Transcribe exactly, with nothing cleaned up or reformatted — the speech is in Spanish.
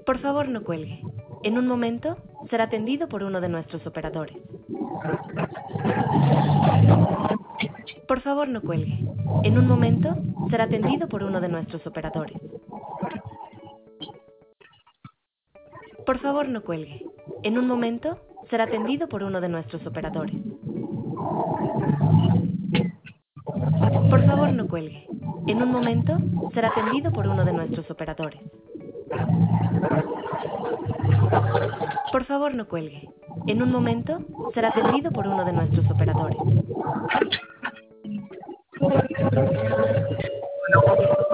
Por favor, no cuelgue. En un momento será atendido por uno de nuestros operadores. Por favor, no cuelgue. En un momento será atendido por uno de nuestros operadores. Por favor, no cuelgue. En un momento será atendido por uno de nuestros operadores. Por favor, no cuelgue. En un momento será atendido por uno de nuestros operadores. Por favor, no cuelgue. En un momento será atendido por uno de nuestros operadores.